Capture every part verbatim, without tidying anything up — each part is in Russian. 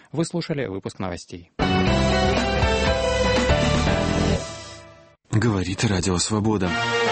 Вы слушали выпуск новостей. Говорит Радио Свобода.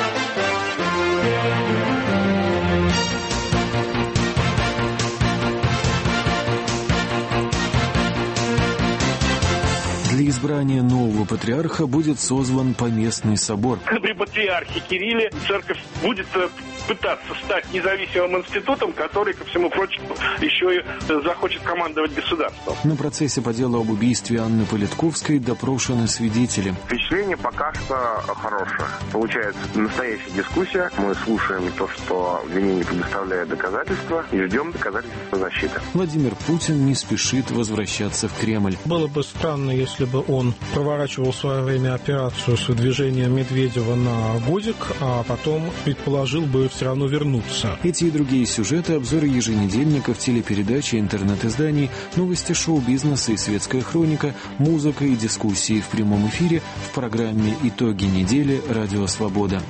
Для избрания нового патриарха будет созван поместный собор. При патриархе Кирилле церковь будет пытаться стать независимым институтом, который, ко всему прочему, еще и захочет командовать государством. На процессе по делу об убийстве Анны Политковской допрошены свидетели. Впечатление пока что хорошее. Получается настоящая дискуссия. Мы слушаем то, что обвинение предоставляет доказательства, и ждем доказательства защиты. Владимир Путин не спешит возвращаться в Кремль. Было бы странно, если бы он проворачивал в свое время операцию с выдвижением Медведева на годик, а потом предположил бы все равно вернуться. Эти и другие сюжеты, обзоры еженедельников, телепередачи, интернет-изданий, новости шоу-бизнеса и светская хроника, музыка и дискуссии в прямом эфире в программе «Итоги недели» Радио Свобода.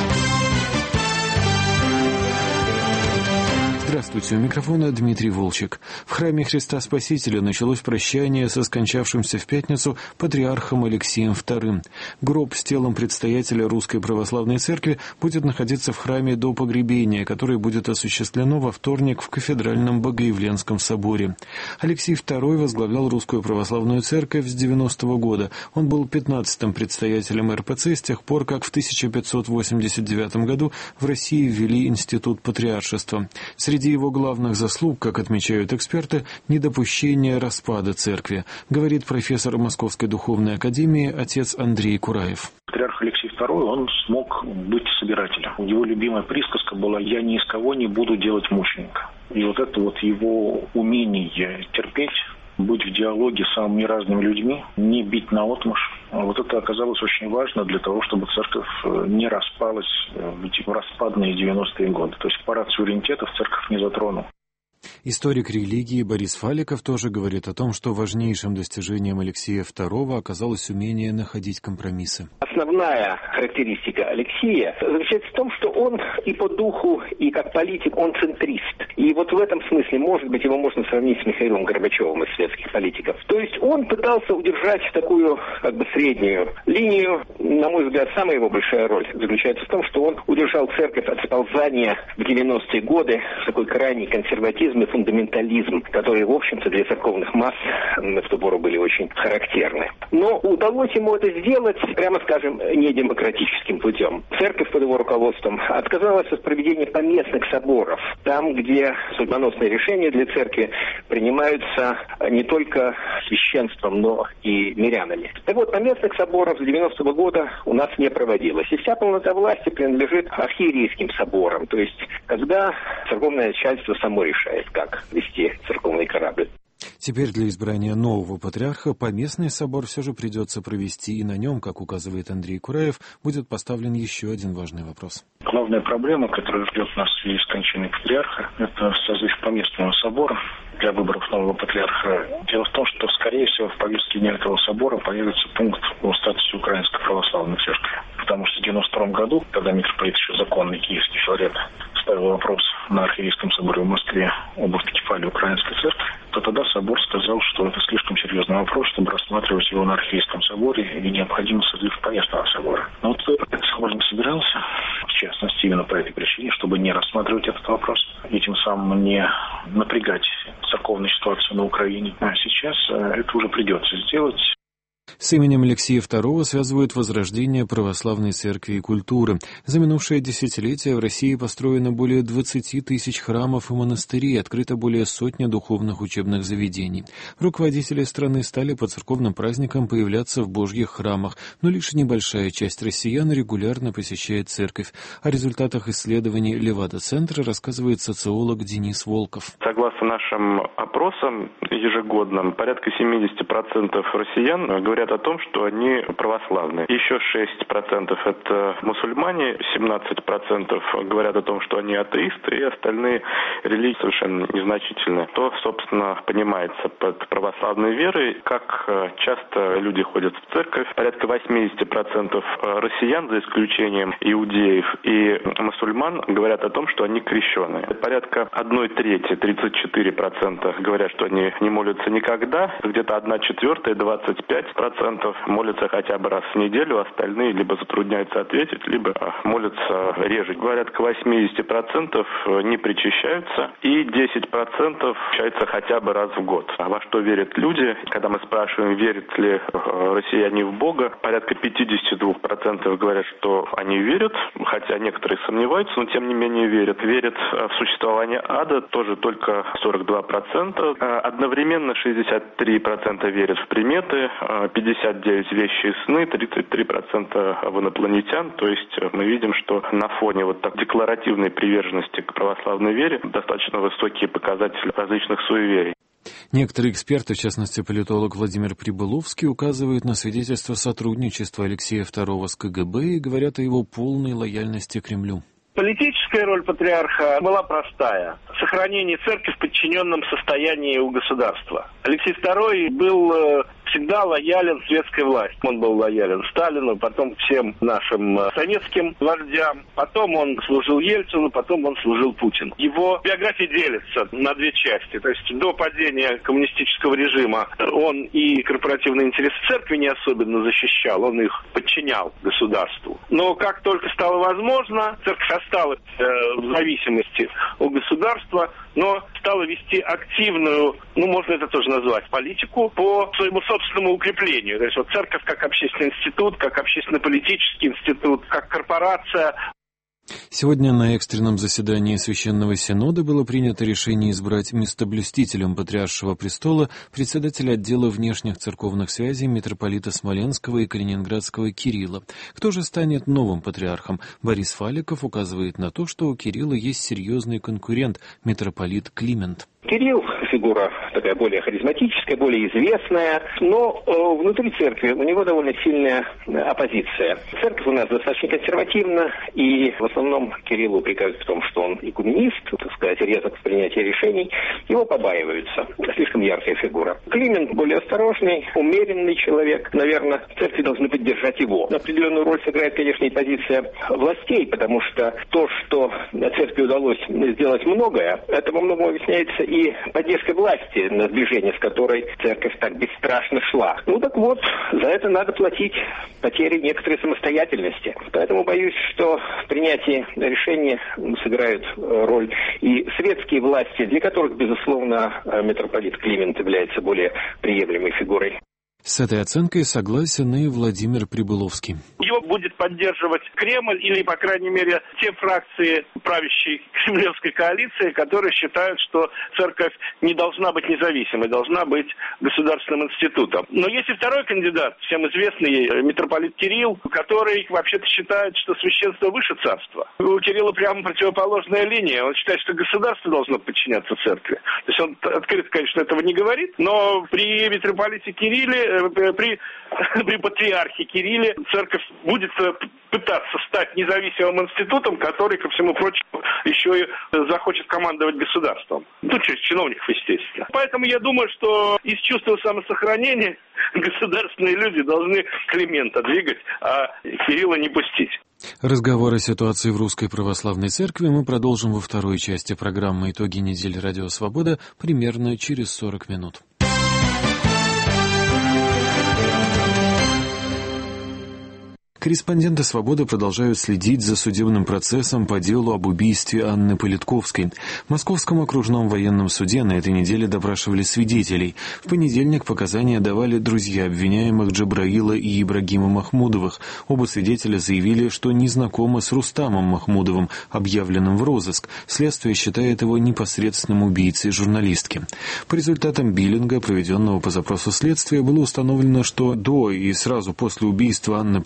Здравствуйте, у микрофона Дмитрий Волчек. В храме Христа Спасителя началось прощание со скончавшимся в пятницу патриархом Алексием вторым. Гроб с телом предстоятеля Русской Православной Церкви будет находиться в храме до погребения, которое будет осуществлено во вторник в Кафедральном Богоявленском соборе. Алексий второй возглавлял Русскую Православную Церковь с девяностого года. Он был пятнадцатым предстоятелем эр пэ цэ с тех пор, как в тысяча пятьсот восемьдесят девятом году в России ввели институт патриаршества. Среди его главных заслуг, как отмечают эксперты, недопущение распада церкви, говорит профессор Московской духовной академии отец Андрей Кураев. Патриарх Алексей второй, он смог быть собирателем. Его любимая присказка была: «Я ни из кого не буду делать мученика». И вот это вот его умение терпеть, быть в диалоге с самыми разными людьми, не бить наотмашь. Вот это оказалось очень важно для того, чтобы церковь не распалась в эти распадные девяностые годы. То есть парад суверенитетов церковь не затронула. Историк религии Борис Фаликов тоже говорит о том, что важнейшим достижением Алексея второго оказалось умение находить компромиссы. Основная характеристика Алексея заключается в том, что он и по духу, и как политик, он центрист. И вот в этом смысле, может быть, его можно сравнить с Михаилом Горбачевым из светских политиков. То есть он пытался удержать такую, как бы, среднюю линию. На мой взгляд, самая его большая роль заключается в том, что он удержал церковь от сползания в девяностые годы в такой крайний консерватизм и фундаментализм, которые, в общем-то, для церковных масс в ту пору были очень характерны. Но удалось ему это сделать, прямо скажем, не демократическим путем. Церковь под его руководством отказалась от проведения поместных соборов, там, где судьбоносные решения для церкви принимаются не только священством, но и мирянами. Так вот, поместных соборов с девяностого года у нас не проводилось. И вся полнота власти принадлежит архиерейским соборам, то есть когда церковное начальство само решает, как вести церковный корабль. Теперь для избрания нового патриарха поместный собор все же придется провести, и на нем, как указывает Андрей Кураев, будет поставлен еще один важный вопрос. Главная проблема, которая ждет нас в связи с кончиной патриарха, это созыв поместного собора для выборов нового патриарха. Дело в том, что, скорее всего, в повестке дня этого собора появится пункт о статусе Украинской Православной Церкви. Потому что в девяносто втором году, когда митрополит еще законный киевский Филарет ставил вопрос на архиерейском соборе в Москве об автокефалии Украинской Церкви, то тогда собор сказал, что это слишком серьезный вопрос, чтобы рассматривать его на архиерейском соборе, и необходимо созыв поместного собора. Но вот этот собор не собирался, в частности, именно по этой причине, чтобы не рассматривать этот вопрос и тем самым не напрягать церковную ситуацию на Украине. А сейчас это уже придется сделать. С именем Алексея второго связывают возрождение православной церкви и культуры. За минувшее десятилетие в России построено более двадцати тысяч храмов и монастырей, открыто более сотни духовных учебных заведений. Руководители страны стали по церковным праздникам появляться в божьих храмах, но лишь небольшая часть россиян регулярно посещает церковь. О результатах исследований Левада-центра рассказывает социолог Денис Волков. Согласно нашим опросам ежегодным, порядка семьдесят процентов россиян говорят говорят о том, что они православные. Еще шесть процентов это мусульмане, семнадцать процентов говорят о том, что они атеисты, и остальные религии совершенно незначительные. То, собственно, понимается под православной верой, как часто люди ходят в церковь. Порядка восемьдесят процентов россиян, за исключением иудеев и мусульман, говорят о том, что они крещеные. Порядка одной трети, тридцать четыре процента говорят, что они не молятся никогда. Где-то одна четвертая, двадцать пять процентов молятся хотя бы раз в неделю, остальные либо затрудняются ответить, либо молятся реже. Говорят, к восемьдесят процентов не причащаются, и десять процентов причащаются хотя бы раз в год. А во что верят люди? Когда мы спрашиваем, верят ли россияне в Бога, порядка пятьдесят два процента говорят, что они верят, хотя некоторые сомневаются, но тем не менее верят. Верят в существование ада тоже только сорок два процента. Одновременно шестьдесят три процента верят в приметы, пятьдесят девять процентов вещи и сны, тридцать три процента в инопланетян. То есть мы видим, что на фоне вот так декларативной приверженности к православной вере достаточно высокие показатели различных суеверий. Некоторые эксперты, в частности политолог Владимир Прибыловский, указывают на свидетельство сотрудничества Алексея второго с ка гэ бэ и говорят о его полной лояльности Кремлю. Политическая роль патриарха была простая. Сохранение церкви в подчиненном состоянии у государства. Алексей второй был всегда лоялен светской власти. Он был лоялен Сталину, потом всем нашим советским вождям. Потом он служил Ельцину, потом он служил Путину. Его биография делится на две части. То есть до падения коммунистического режима он и корпоративные интересы церкви не особенно защищал, он их подчинял государству. Но как только стало возможно, церковь осталась э, в зависимости от государства, но стала вести активную, ну, можно это тоже назвать, политику по своему собственному укреплению. То есть вот церковь как общественный институт, как общественно-политический институт, как корпорация. Сегодня на экстренном заседании Священного Синода было принято решение избрать местоблюстителем Патриаршего престола председателя отдела внешних церковных связей митрополита Смоленского и Калининградского Кирилла. Кто же станет новым патриархом? Борис Фаликов указывает на то, что у Кирилла есть серьезный конкурент – митрополит Климент. Кирилл – фигура такая более харизматическая, более известная, но э, внутри церкви у него довольно сильная оппозиция. Церковь у нас достаточно консервативна, и в основном Кирилл упрекают в том, что он игуменист, так сказать, резок в принятии решений. Его побаиваются. Слишком яркая фигура. Климент более осторожный, умеренный человек. Наверное, церкви должны поддержать его. Определенную роль сыграет, конечно, и позиция властей, потому что то, что церкви удалось сделать многое, это во многом объясняется и и поддержкой власти, на сближение с которой церковь так бесстрашно шла. Ну так вот, за это надо платить потери некоторой самостоятельности. Поэтому боюсь, что в принятии решения сыграют роль и светские власти, для которых, безусловно, митрополит Климент является более приемлемой фигурой. С этой оценкой согласен и Владимир Прибыловский. Его будет поддерживать Кремль или, по крайней мере, те фракции правящей кремлевской коалиции, которые считают, что церковь не должна быть независимой, должна быть государственным институтом. Но есть и второй кандидат, всем известный митрополит Кирилл, который вообще-то считает, что священство выше царства. У Кирилла прямо противоположная линия. Он считает, что государство должно подчиняться церкви. То есть он открыто, конечно, этого не говорит, но при митрополите Кирилле При, при патриархе Кирилле церковь будет пытаться стать независимым институтом, который, ко всему прочему, еще и захочет командовать государством. Ну, через чиновников, естественно. Поэтому я думаю, что из чувства самосохранения государственные люди должны Климента двигать, а Кирилла не пустить. Разговор о ситуации в Русской Православной Церкви мы продолжим во второй части программы «Итоги недели Радио Свобода» примерно через сорок минут. Корреспонденты «Свободы» продолжают следить за судебным процессом по делу об убийстве Анны Политковской. В Московском окружном военном суде на этой неделе допрашивали свидетелей. В понедельник показания давали друзья обвиняемых Джабраила и Ибрагима Махмудовых. Оба свидетеля заявили, что не знакомы с Рустамом Махмудовым, объявленным в розыск. Следствие считает его непосредственным убийцей журналистки. По результатам биллинга, проведенного по запросу следствия, было установлено, что до и сразу после убийства Анны Политковской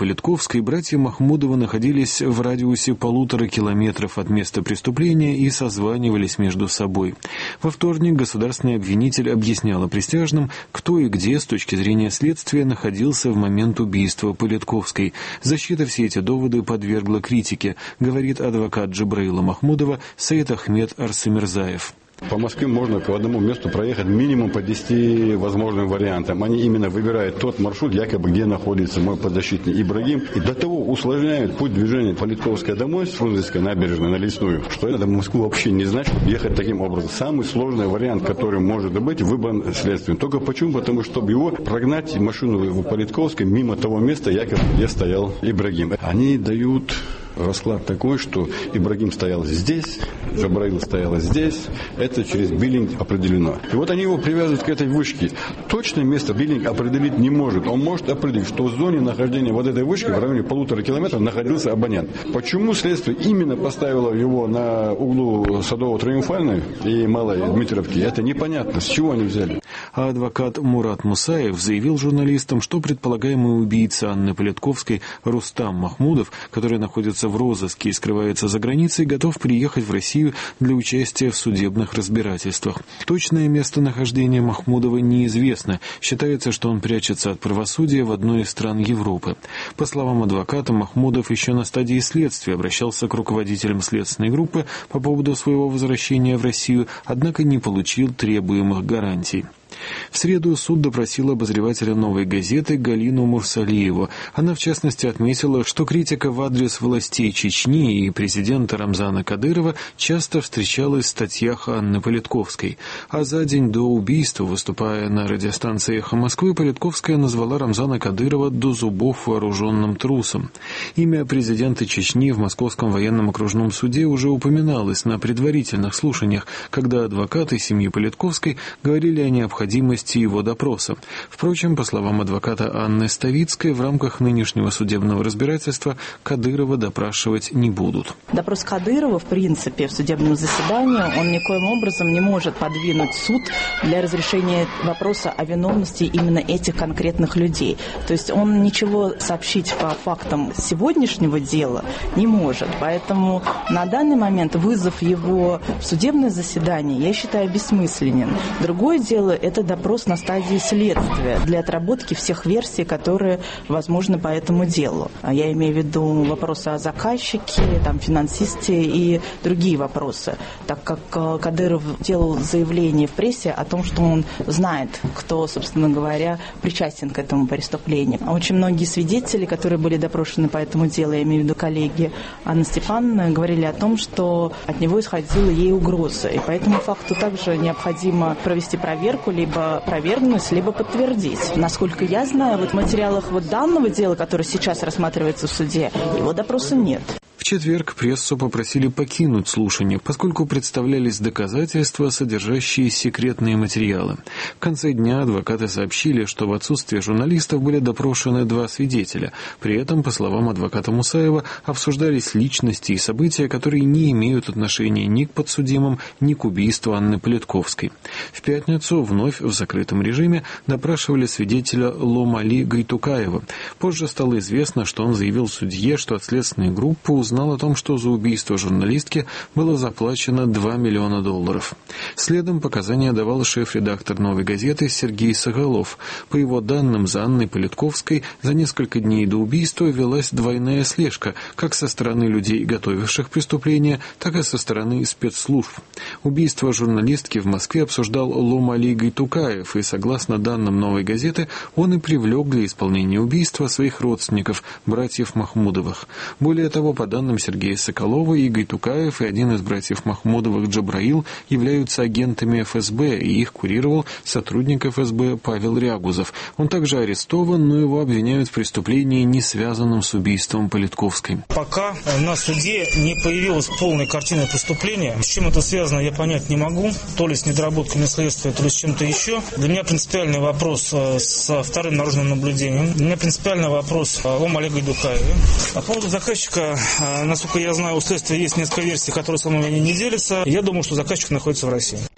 Политковской братья Махмудовы находились в радиусе полутора километров от места преступления и созванивались между собой. Во вторник государственный обвинитель объяснял присяжным, кто и где с точки зрения следствия находился в момент убийства Политковской. Защита все эти доводы подвергла критике, говорит адвокат Джабраила Махмудова Саид Ахмед Арсамирзаев. По Москве можно к одному месту проехать минимум по десяти возможным вариантам. Они именно выбирают тот маршрут, якобы где находится мой подзащитный Ибрагим. И до того усложняют путь движения Политковская домой с Фрунзенской набережной на Лесную, что надо в Москву вообще не знать, чтобы ехать таким образом. Самый сложный вариант, который может быть, выбран следствием. Только почему? Потому что, чтобы его прогнать машину в Политковской мимо того места, якобы где стоял Ибрагим. Они дают расклад такой, что Ибрагим стоял здесь, Джабраил стояла здесь. Это через биллинг определено. И вот они его привязывают к этой вышке. Точное место биллинг определить не может. Он может определить, что в зоне нахождения вот этой вышки в районе полутора километров находился абонент. Почему следствие именно поставило его на углу Садово-Триумфальной и Малой Дмитриевки, это непонятно. С чего они взяли? А адвокат Мурат Мусаев заявил журналистам, что предполагаемый убийца Анны Политковской Рустам Махмудов, который находится в розыске и скрывается за границей, готов приехать в Россию для участия в судебных разбирательствах. Точное местонахождение Махмудова неизвестно. Считается, что он прячется от правосудия в одной из стран Европы. По словам адвоката, Махмудов еще на стадии следствия обращался к руководителям следственной группы по поводу своего возвращения в Россию, однако не получил требуемых гарантий. В среду суд допросил обозревателя «Новой газеты» Галину Мурсалиеву. Она, в частности, отметила, что критика в адрес властей Чечни и президента Рамзана Кадырова часто встречалась в статьях Анны Политковской. А за день до убийства, выступая на радиостанции «Эхо Москвы», Политковская назвала Рамзана Кадырова до зубов вооруженным трусом. Имя президента Чечни в Московском военном окружном суде уже упоминалось на предварительных слушаниях, когда адвокаты семьи Политковской говорили о необходимости его допроса. Впрочем, по словам адвоката Анны Ставицкой, в рамках нынешнего судебного разбирательства Кадырова допрашивать не будут. Допрос Кадырова, в принципе, в судебном заседании, он никоим образом не может подвинуть суд для разрешения вопроса о виновности именно этих конкретных людей. То есть он ничего сообщить по фактам сегодняшнего дела не может. Поэтому на данный момент вызов его в судебное заседание, я считаю, бессмысленен. Другое дело – это допрос на стадии следствия для отработки всех версий, которые возможны по этому делу. Я имею в виду вопросы о заказчике, там, финансисте и другие вопросы, так как Кадыров делал заявление в прессе о том, что он знает, кто, собственно говоря, причастен к этому преступлению. Очень многие свидетели, которые были допрошены по этому делу, я имею в виду коллеги Анны Степановны, говорили о том, что от него исходила ей угроза. И по этому факту также необходимо провести проверку, либо опровергнуть, либо подтвердить. Насколько я знаю, вот в материалах вот данного дела, которое сейчас рассматривается в суде, его допроса нет. В четверг прессу попросили покинуть слушание, поскольку представлялись доказательства, содержащие секретные материалы. В конце дня адвокаты сообщили, что в отсутствие журналистов были допрошены два свидетеля. При этом, по словам адвоката Мусаева, обсуждались личности и события, которые не имеют отношения ни к подсудимым, ни к убийству Анны Политковской. В пятницу вновь в закрытом режиме допрашивали свидетеля Ломали Гайтукаева. Позже стало известно, что он заявил судье, что от следственной группы узнал о том, что за убийство журналистки было заплачено два миллиона долларов. Следом показания давал шеф-редактор «Новой газеты» Сергей Соголов. По его данным, за Анной Политковской за несколько дней до убийства велась двойная слежка, как со стороны людей, готовивших преступление, так и со стороны спецслужб. Убийство журналистки в Москве обсуждал Ломали Гайтукаев, и, согласно данным «Новой газеты», он и привлек для исполнения убийства своих родственников, братьев Махмудовых. Более того, по данным Сергея Соколова, и Гайтукаев, и один из братьев Махмудовых Джабраил являются агентами эф эс бэ, и их курировал сотрудник эф эс бэ Павел Рягузов. Он также арестован, но его обвиняют в преступлении, не связанном с убийством Политковской. Пока на суде не появилась полная картина преступления. С чем это связано, я понять не могу. То ли с недоработками следствия, то ли с чем-то еще. Для меня принципиальный вопрос с вторым наружным наблюдением. Для меня принципиальный вопрос о Олеге Гайтукаеве. По поводу заказчика, насколько я знаю, у следствия есть несколько версий, которые со мной не делятся. Я думаю, что заказчик находится в России.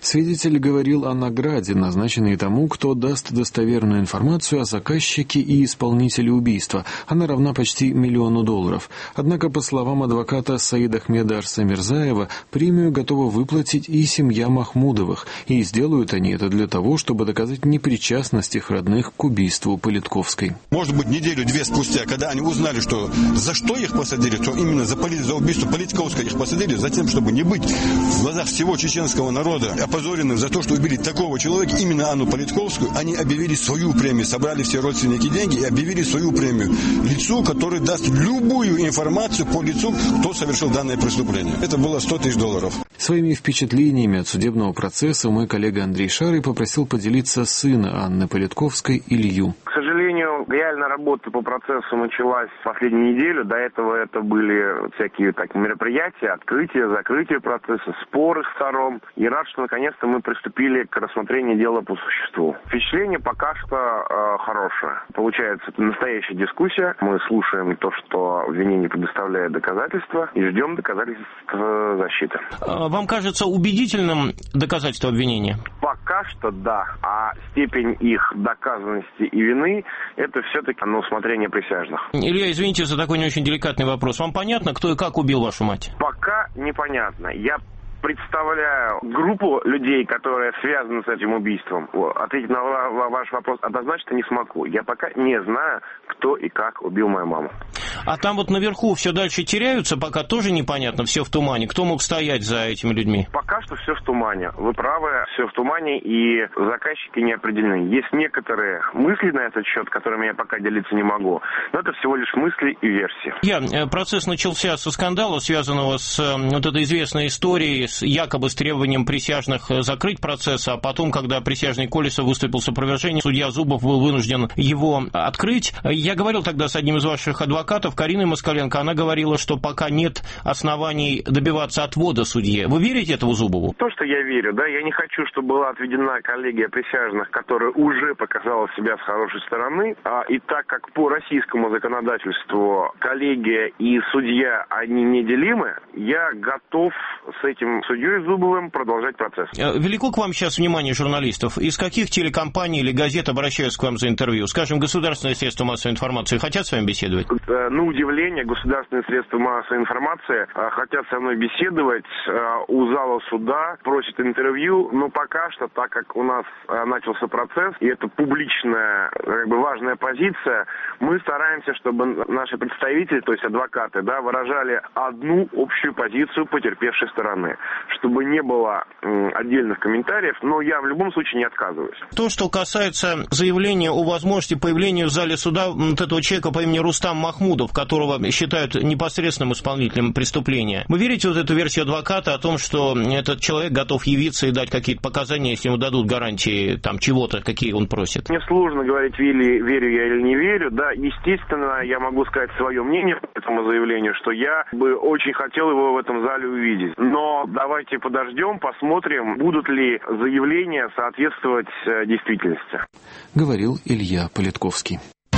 Свидетель говорил о награде, назначенной тому, кто даст достоверную информацию о заказчике и исполнителе убийства. Она равна почти миллиону долларов. Однако, по словам адвоката Саида Ахмеда Арсамирзаева, премию готова выплатить и семья Махмудовых. И сделают они это для того, чтобы доказать непричастность их родных к убийству Политковской. Может быть, неделю-две спустя, когда они узнали, что за что их посадили, то именно за, поли... за убийство Политковской их посадили, затем, чтобы не быть в глазах всего чеченского народа опозоренных за то, что убили такого человека, именно Анну Политковскую, они объявили свою премию, собрали все родственники деньги и объявили свою премию лицу, который даст любую информацию по лицу, кто совершил данное преступление. Это было сто тысяч долларов. Своими впечатлениями от судебного процесса мой коллега Андрей Шарый попросил поделиться сына Анны Политковской Илью. К сожалению, реально работа по процессу началась в последнюю неделю. До этого это были всякие так, мероприятия, открытие, закрытие процесса, споры сторон. И рад, что наконец-то мы приступили к рассмотрению дела по существу. Впечатление пока что э, хорошее. Получается, это настоящая дискуссия. Мы слушаем то, что обвинение предоставляет доказательства, и ждем доказательств э, защиты. Вам кажется убедительным доказательство обвинения? Пока что да. А степень их доказанности и вины – это все-таки на усмотрение присяжных. Илья, извините за такой не очень деликатный вопрос. Вам понятно, кто и как убил вашу мать? Пока непонятно. Я представляю группу людей, которые связаны с этим убийством. Ответить на ваш вопрос однозначно не смогу. Я пока не знаю, кто и как убил мою маму. А там вот наверху все дальше теряются, пока тоже непонятно, все в тумане. Кто мог стоять за этими людьми? Пока что все в тумане. Вы правы, все в тумане, и заказчики не определены. Есть некоторые мысли на этот счет, которыми я пока делиться не могу, но это всего лишь мысли и версии. Я, процесс начался со скандала, связанного с вот этой известной историей, с, якобы с требованием присяжных закрыть процесс, а потом, когда присяжный Колесов выступил с опровержением, судья Зубов был вынужден его открыть. Я говорил тогда с одним из ваших адвокатов, Кариной Москаленко, она говорила, что пока нет оснований добиваться отвода судьи. Вы верите этому Зубову? То, что я верю, да, я не хочу, чтобы была отведена коллегия присяжных, которая уже показала себя с хорошей стороны, а, и так как по российскому законодательству коллегия и судья, они неделимы, я готов с этим судьей Зубовым продолжать процесс. Велико к вам сейчас внимание журналистов? Из каких телекомпаний или газет обращаются к вам за интервью? Скажем, государственные средства массовой информации хотят с вами беседовать? На удивление, государственные средства массовой информации хотят со мной беседовать, у зала суда просят интервью, но пока что, так как у нас начался процесс, и это публичная, как бы важная позиция, мы стараемся, чтобы наши представители, то есть адвокаты, да, выражали одну общую позицию потерпевшей стороны, чтобы не было м, отдельных комментариев, но я в любом случае не отказываюсь. То, что касается заявления о возможности появления в зале суда вот этого человека по имени Рустам Махмудов, которого считают непосредственным исполнителем преступления, вы верите в вот эту версию адвоката о том, что этот человек готов явиться и дать какие-то показания, если ему дадут гарантии там чего-то, какие он просит? Мне сложно говорить, верю, верю я или не верю. Да, естественно, я могу сказать свое мнение по этому заявлению, что я бы очень хотел его в этом зале увидеть. Но давайте подождем, посмотрим, будут ли заявления соответствовать действительности. Говорил Илья Политковский.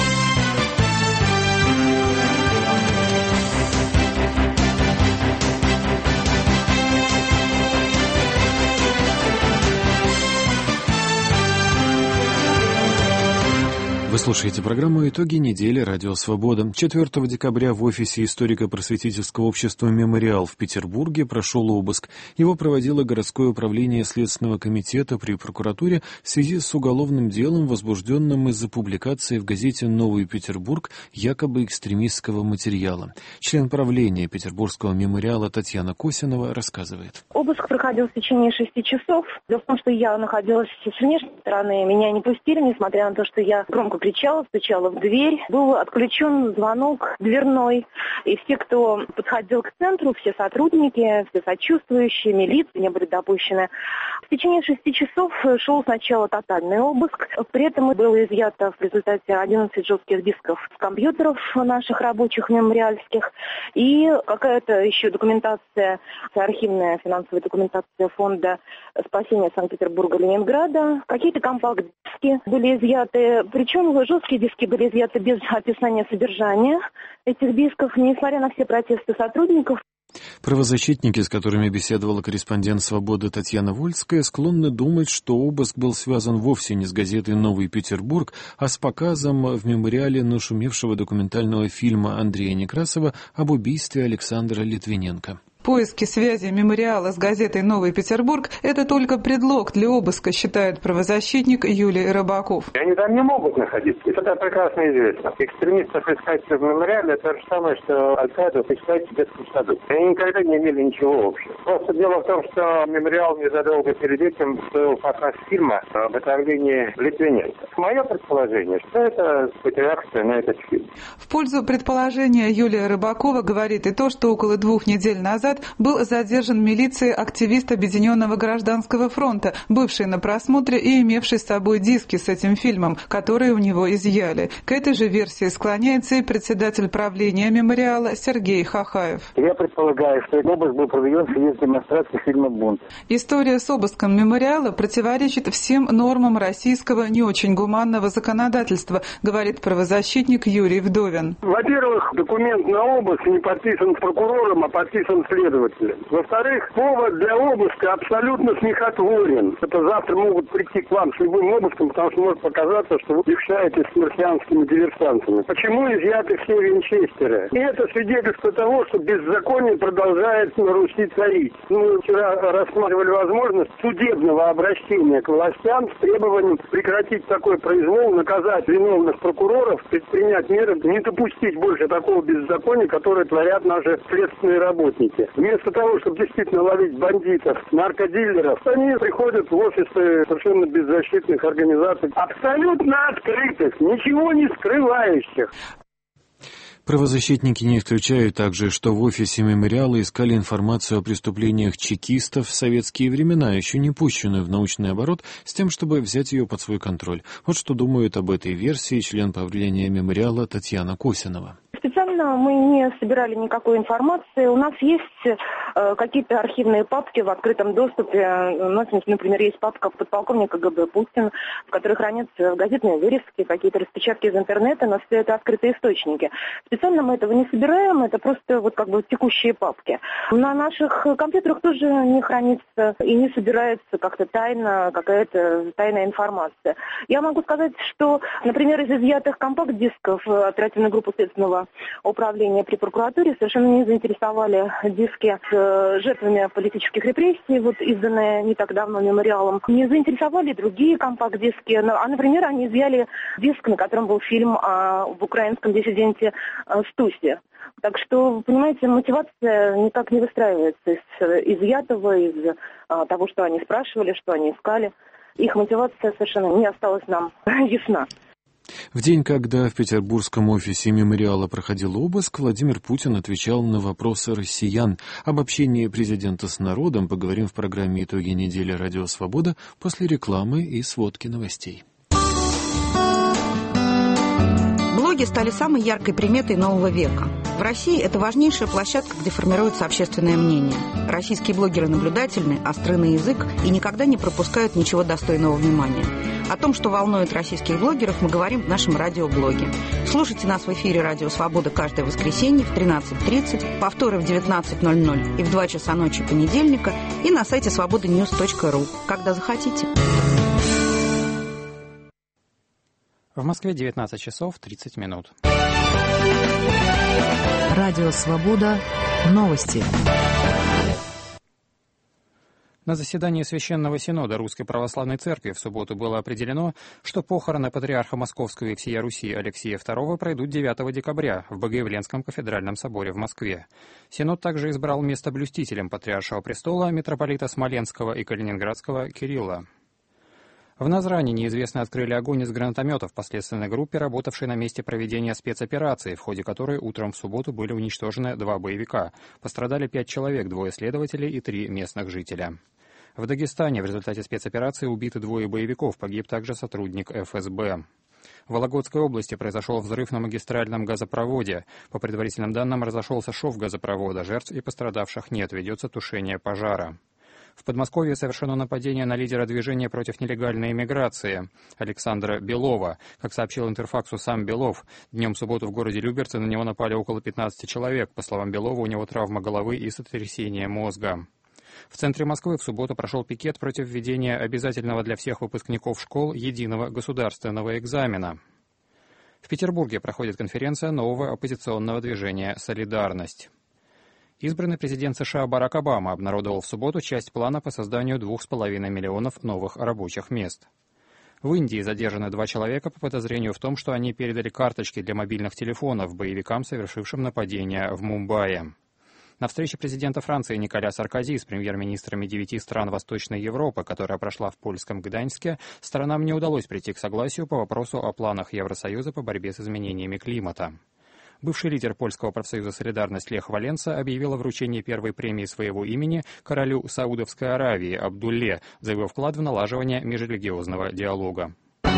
Вы слушаете программу «Итоги недели. Радио Свобода». четвёртого декабря в офисе историко-просветительского общества «Мемориал» в Петербурге прошел обыск. Его проводило городское управление Следственного комитета при прокуратуре в связи с уголовным делом, возбужденным из-за публикации в газете «Новый Петербург» якобы экстремистского материала. Член правления Петербургского «Мемориала» Татьяна Косинова рассказывает. Обыск проходил в течение шести часов. Дело в том, что я находилась с внешней стороны. Меня не пустили, несмотря на то, что я громко кричала, стучала в дверь. Был отключен звонок дверной. И все, кто подходил к центру, все сотрудники, все сочувствующие, милиция не были допущены. В течение шести часов шел сначала тотальный обыск. При этом было изъято в результате одиннадцать жестких дисков с компьютеров наших рабочих мемориальских. И какая-то еще документация, архивная финансовая документация фонда спасения Санкт-Петербурга-Ленинграда. Какие-то компакт-диски были изъяты. Причем жесткие диски были изъяты без описания содержания этих дисков, несмотря на все протесты сотрудников. Правозащитники, с которыми беседовала корреспондент «Свободы» Татьяна Вольская, склонны думать, что обыск был связан вовсе не с газетой «Новый Петербург», а с показом в мемориале нашумевшего документального фильма Андрея Некрасова об убийстве Александра Литвиненко. Поиски связи мемориала с газетой «Новый Петербург» — это только предлог для обыска, считает правозащитник Юлий Рыбаков. Они там не могут находиться. И это прекрасно известно. Экстремистов искать в мемориале — это то же самое, что Аль-Каиду искать в детском саду. Они никогда не имели ничего общего. Просто дело в том, что мемориал незадолго перед этим стоил показ фильма об отравлении Литвиненко. Мое предположение, что это реакция на этот фильм. В пользу предположения Юлия Рыбакова говорит и то, что около двух недель назад был задержан милицией активист Объединенного гражданского фронта, бывший на просмотре и имевший с собой диски с этим фильмом, которые у него изъяли. К этой же версии склоняется и председатель правления мемориала Сергей Хахаев. Я предполагаю, что обыск был проведен в связи с демонстрацией фильма «Бунт». История с обыском мемориала противоречит всем нормам российского не очень гуманного законодательства, говорит правозащитник Юрий Вдовин. Во-первых, документ на обыск не подписан прокурором, а подписан следователем. Во-вторых, повод для обыска абсолютно смехотворен. Это завтра могут прийти к вам с любым обыском, потому что может показаться, что вы решаете с марсианскими диверсантами. Почему изъяты все винчестеры? И это свидетельство того, что беззаконие продолжает на Руси царить. Мы вчера рассматривали возможность судебного обращения к властям с требованием прекратить такой произвол, наказать виновных прокуроров, предпринять меры, не допустить больше такого беззакония, которое творят наши следственные работники. Вместо того, чтобы действительно ловить бандитов, наркодилеров, они приходят в офисы совершенно беззащитных организаций, абсолютно открытых, ничего не скрывающих. Правозащитники не исключают также, что в офисе мемориала искали информацию о преступлениях чекистов в советские времена, еще не пущенную в научный оборот, с тем, чтобы взять ее под свой контроль. Вот что думает об этой версии член правления мемориала Татьяна Косинова. Специально мы не собирали никакой информации. У нас есть э, какие-то архивные папки в открытом доступе. У нас, например, есть папка подполковника ГБ Путин, в которой хранятся газетные вырезки, какие-то распечатки из интернета, но все это открытые источники. Специально мы этого не собираем, это просто вот как бы текущие папки. На наших компьютерах тоже не хранится и не собирается как-то тайно, какая-то тайная информация. Я могу сказать, что, например, из изъятых компакт-дисков оперативной группы следственного управления при прокуратуре совершенно не заинтересовали диски с жертвами политических репрессий, вот изданные не так давно мемориалом. Не заинтересовали другие компакт-диски. А, например, они изъяли диск, на котором был фильм об украинском диссиденте Стусе. Так что, понимаете, мотивация никак не выстраивается из изъятого, из а, того, что они спрашивали, что они искали. Их мотивация совершенно не осталась нам ясна. В день, когда в петербургском офисе мемориала проходил обыск, Владимир Путин отвечал на вопросы россиян. Об общении президента с народом поговорим в программе «Итоги недели. Радио Свобода» после рекламы и сводки новостей. Блоги стали самой яркой приметой нового века. В России это важнейшая площадка, где формируется общественное мнение. Российские блогеры наблюдательны, остры на язык и никогда не пропускают ничего достойного внимания. О том, что волнует российских блогеров, мы говорим в нашем радиоблоге. Слушайте нас в эфире «Радио Свобода» каждое воскресенье в тринадцать тридцать, повторы в девятнадцать ноль ноль и в два часа ночи понедельника и на сайте свобода ньюс точка ру, когда захотите. В Москве девятнадцать часов тридцать минут. Радио Свобода. Новости. На заседании Священного Синода Русской Православной Церкви в субботу было определено, что похороны патриарха Московского и всея Руси Алексия второго пройдут девятого декабря в Богоявленском кафедральном соборе в Москве. Синод также избрал местоблюстителем Патриаршего престола митрополита Смоленского и Калининградского Кирилла. В Назрани неизвестные открыли огонь из гранатометов по следственной группе, работавшей на месте проведения спецоперации, в ходе которой утром в субботу были уничтожены два боевика. Пострадали пять человек, двое следователей и три местных жителя. В Дагестане в результате спецоперации убиты двое боевиков, погиб также сотрудник эф эс бэ. В Вологодской области произошел взрыв на магистральном газопроводе. По предварительным данным, разошелся шов газопровода. Жертв и пострадавших нет, ведется тушение пожара. В Подмосковье совершено нападение на лидера движения против нелегальной иммиграции Александра Белова. Как сообщил Интерфаксу сам Белов, днем в субботу в городе Люберцы на него напали около пятнадцати человек. По словам Белова, у него травма головы и сотрясение мозга. В центре Москвы в субботу прошел пикет против введения обязательного для всех выпускников школ единого государственного экзамена. В Петербурге проходит конференция нового оппозиционного движения «Солидарность». Избранный президент США Барак Обама обнародовал в субботу часть плана по созданию двух с половиной миллионов новых рабочих мест. В Индии задержаны два человека по подозрению в том, что они передали карточки для мобильных телефонов боевикам, совершившим нападение в Мумбаи. На встрече президента Франции Николя Саркози с премьер-министрами девяти стран Восточной Европы, которая прошла в польском Гданьске, сторонам не удалось прийти к согласию по вопросу о планах Евросоюза по борьбе с изменениями климата. Бывший лидер польского профсоюза «Солидарность» Лех Валенса объявил о вручении первой премии своего имени королю Саудовской Аравии Абдулле за его вклад в налаживание межрелигиозного диалога.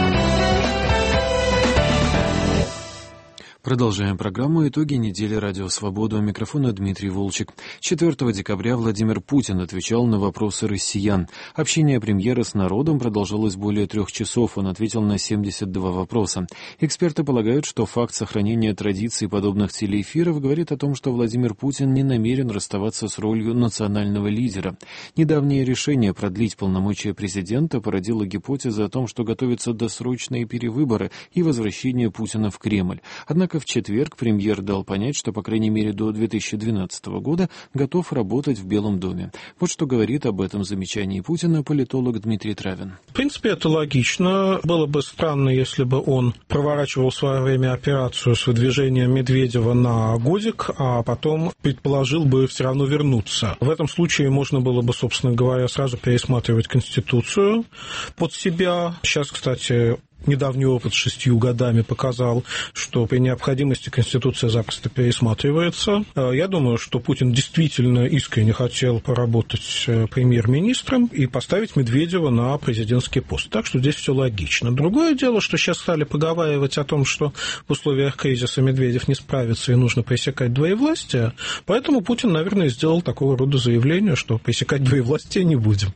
Продолжаем программу «Итоги недели Радио Свобода». У микрофона Дмитрий Волчек. четвёртого декабря Владимир Путин отвечал на вопросы россиян. Общение премьера с народом продолжалось более трех часов. Он ответил на семьдесят два вопроса. Эксперты полагают, что факт сохранения традиций подобных телеэфиров говорит о том, что Владимир Путин не намерен расставаться с ролью национального лидера. Недавнее решение продлить полномочия президента породило гипотезу о том, что готовятся досрочные перевыборы и возвращение Путина в Кремль. Однако в четверг премьер дал понять, что, по крайней мере, до две тысячи двенадцатого года готов работать в Белом доме. Вот что говорит об этом замечании Путина политолог Дмитрий Травин. В принципе, это логично. Было бы странно, если бы он проворачивал в свое время операцию с выдвижением Медведева на годик, а потом предположил бы все равно вернуться. В этом случае можно было бы, собственно говоря, сразу пересматривать Конституцию под себя. Сейчас, кстати, недавний опыт с шестью годами показал, что при необходимости Конституция запросто пересматривается. Я думаю, что Путин действительно искренне хотел поработать премьер-министром и поставить Медведева на президентский пост. Так что здесь все логично. Другое дело, что сейчас стали поговаривать о том, что в условиях кризиса Медведев не справится и нужно пресекать двоевластие. Поэтому Путин, наверное, сделал такого рода заявление, что пресекать двоевластие не будем.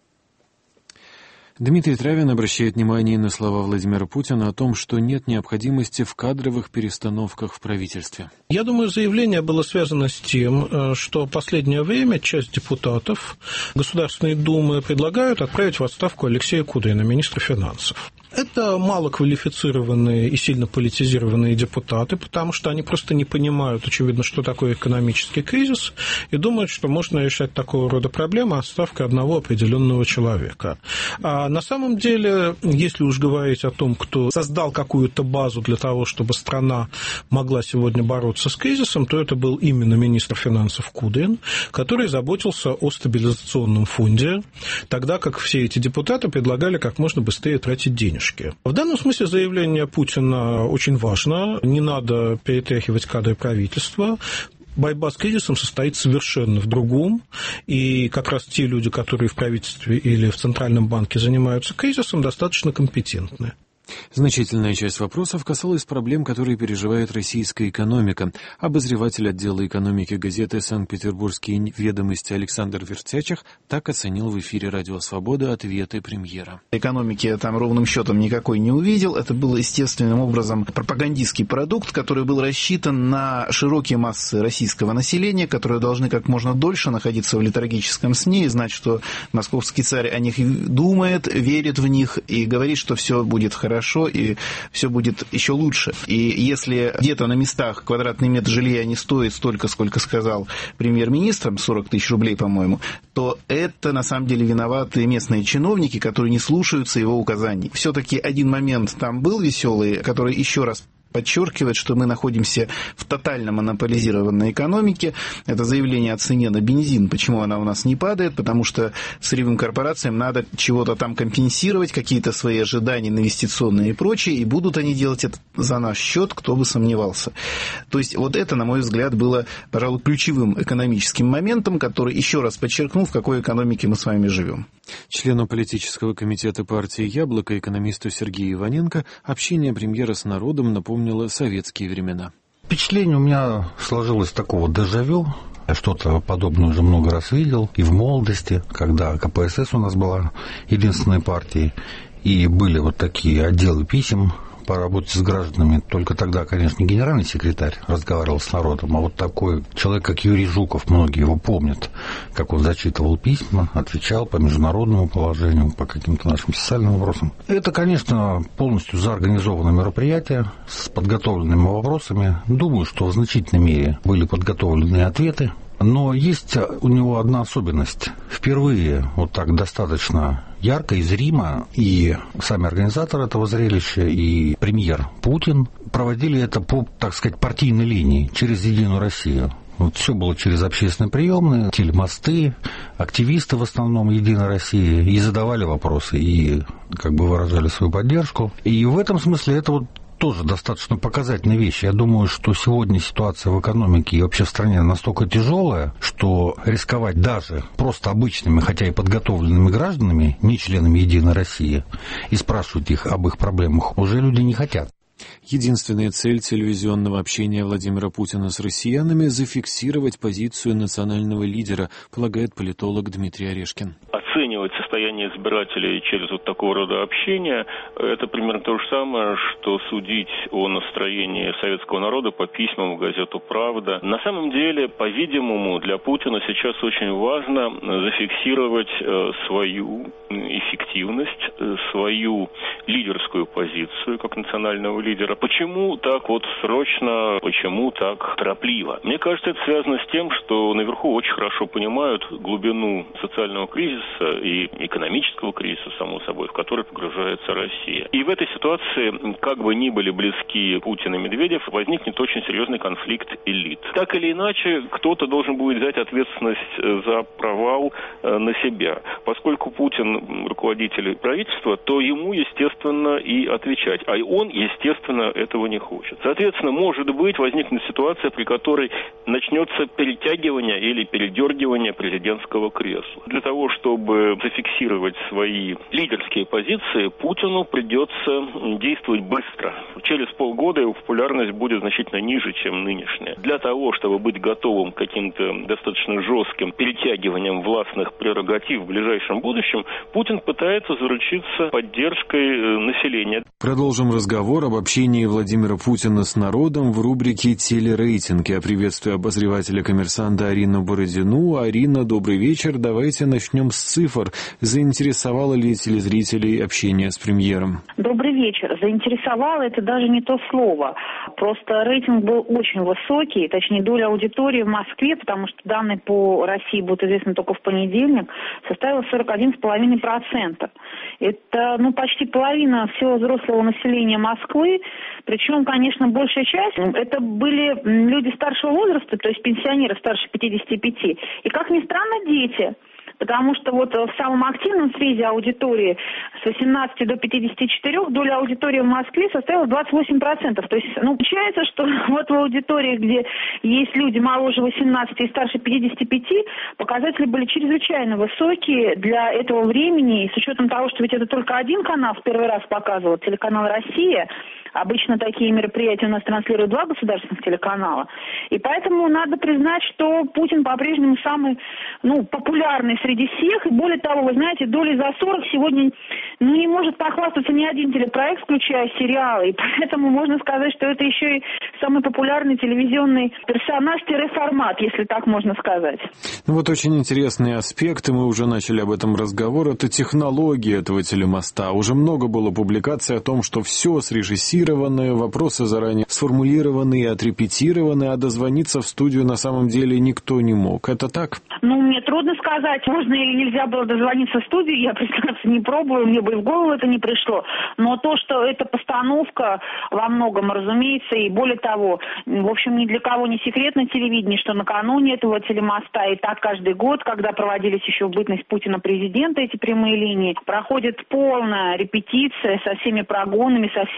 Дмитрий Травин обращает внимание на слова Владимира Путина о том, что нет необходимости в кадровых перестановках в правительстве. Я думаю, заявление было связано с тем, что в последнее время часть депутатов Государственной Думы предлагают отправить в отставку Алексея Кудрина, министра финансов. Это малоквалифицированные и сильно политизированные депутаты, потому что они просто не понимают, очевидно, что такое экономический кризис, и думают, что можно решать такого рода проблемы отставкой одного определенного человека. А на самом деле, если уж говорить о том, кто создал какую-то базу для того, чтобы страна могла сегодня бороться с кризисом, то это был именно министр финансов Кудрин, который заботился о стабилизационном фонде, тогда как все эти депутаты предлагали как можно быстрее тратить деньги. В данном смысле заявление Путина очень важно. Не надо перетряхивать кадры правительства. Борьба с кризисом состоит совершенно в другом. И как раз те люди, которые в правительстве или в Центральном банке занимаются кризисом, достаточно компетентны. Значительная часть вопросов касалась проблем, которые переживает российская экономика. Обозреватель отдела экономики газеты «Санкт-Петербургские ведомости» Александр Вертячих так оценил в эфире «Радио Свобода» ответы премьера. Экономики я там ровным счетом никакой не увидел. Это был естественным образом пропагандистский продукт, который был рассчитан на широкие массы российского населения, которые должны как можно дольше находиться в летаргическом сне и знать, что московский царь о них думает, верит в них и говорит, что все будет хорошо. Хорошо, и все будет еще лучше. И если где-то на местах квадратный метр жилья не стоит столько, сколько сказал премьер-министр, сорок тысяч рублей, по-моему, то это на самом деле виноваты местные чиновники, которые не слушаются его указаний. Все-таки один момент там был веселый, который еще раз подчеркивает, что мы находимся в тотально монополизированной экономике. Это заявление о цене на бензин. Почему она у нас не падает? Потому что сырьевым корпорациям надо чего-то там компенсировать, какие-то свои ожидания инвестиционные и прочее, и будут они делать это за наш счет, кто бы сомневался. То есть вот это, на мой взгляд, было, пожалуй, ключевым экономическим моментом, который еще раз подчеркнул, в какой экономике мы с вами живем. Члену политического комитета партии «Яблоко», экономисту Сергею Иваненко, общение премьера с народом напомнило советские времена. Впечатление у меня сложилось такого дежавю. что-то подобное уже много раз видел. И в молодости, когда ка пэ эс эс у нас была единственной партией, и были вот такие отделы писем по работе с гражданами. Только тогда, конечно, не генеральный секретарь разговаривал с народом, а вот такой человек, как Юрий Жуков, многие его помнят, как он зачитывал письма, отвечал по международному положению, по каким-то нашим социальным вопросам. Это, конечно, полностью заорганизованное мероприятие с подготовленными вопросами. Думаю, что в значительной мере были подготовлены ответы. Но есть у него одна особенность. Впервые вот так достаточно ярко и зримо и сами организаторы этого зрелища, и премьер Путин проводили это по, так сказать, партийной линии, через «Единую Россию». Вот все было через общественные приемные, телемосты, активисты в основном «Единой России» и задавали вопросы, и как бы выражали свою поддержку. И в этом смысле это вот тоже достаточно показательная вещь. Я думаю, что сегодня ситуация в экономике и вообще в стране настолько тяжелая, что рисковать даже просто обычными, хотя и подготовленными гражданами, не членами «Единой России», и спрашивать их об их проблемах уже люди не хотят. Единственная цель телевизионного общения Владимира Путина с россиянами – зафиксировать позицию национального лидера, полагает политолог Дмитрий Орешкин. Оценивать состояние избирателей через вот такого рода общение – это примерно то же самое, что судить о настроении советского народа по письмам в газету «Правда». На самом деле, по-видимому, для Путина сейчас очень важно зафиксировать свою эффективность, свою лидерскую позицию как национального лидера. Почему так вот срочно, почему так торопливо? Мне кажется, это связано с тем, что наверху очень хорошо понимают глубину социального кризиса и экономического кризиса, само собой, в который погружается Россия. И в этой ситуации, как бы ни были близки Путин и Медведев, возникнет очень серьезный конфликт элит. Так или иначе, кто-то должен будет взять ответственность за провал на себя. Поскольку Путин руководитель правительства, то ему, естественно, и отвечать. А он, естественно, этого не хочет. Соответственно, может быть, возникнет ситуация, при которой начнется перетягивание или передергивание президентского кресла. Для того, чтобы зафиксировать свои лидерские позиции, Путину придется действовать быстро. Через полгода его популярность будет значительно ниже, чем нынешняя. Для того, чтобы быть готовым к каким-то достаточно жестким перетягиваниям властных прерогатив в ближайшем будущем, Путин пытается заручиться поддержкой населения. Продолжим разговор об общении Владимира Путина с народом в рубрике «Телерейтинг». Я приветствую обозревателя «Коммерсанта» Арину Бородину. Арина, добрый вечер. Давайте начнем с цифр. Заинтересовало ли телезрителей общение с премьером? Добрый вечер. Заинтересовало — это даже не то слово. Просто рейтинг был очень высокий, точнее доля аудитории в Москве, потому что данные по России будут известны только в понедельник, составила сорок один целых пять десятых процента. Это ну, почти половина всего взрослого населения Москвы. Причем, конечно, большая часть это были люди старшего возраста, то есть пенсионеры старше пятидесяти пяти. И, как ни странно, дети. Потому что вот в самом активном срезе аудитории с восемнадцати до пятидесяти четырёх доля аудитории в Москве составила двадцать восемь процентов. То есть, ну, получается, что вот в аудитории, где есть люди моложе восемнадцати и старше пятидесяти пяти, показатели были чрезвычайно высокие для этого времени. И с учетом того, что ведь это только один канал в первый раз показывал, телеканал «Россия». Обычно такие мероприятия у нас транслируют два государственных телеканала. И поэтому надо признать, что Путин по-прежнему самый ну, популярный среди всех. И более того, вы знаете, долей за сорок сегодня ну, не может похвастаться ни один телепроект, включая сериалы. И поэтому можно сказать, что это еще и самый популярный телевизионный персонаж-формат, если так можно сказать. Ну вот очень интересные аспекты, мы уже начали об этом разговор. Это технология этого телемоста. Уже много было публикаций о том, что все срежиссировано, вопросы заранее сформулированы и отрепетированы, а дозвониться в студию на самом деле никто не мог. Это так? Ну, мне трудно сказать, можно или нельзя было дозвониться в студию, я, признаться, не пробую, мне бы и в голову это не пришло. Но то, что это постановка во многом, разумеется, и более того, в общем, ни для кого не секрет на телевидении, что накануне этого телемоста, и так каждый год, когда проводились еще в бытность Путина президента эти прямые линии, проходит полная репетиция со всеми прогонами, со всеми включениями,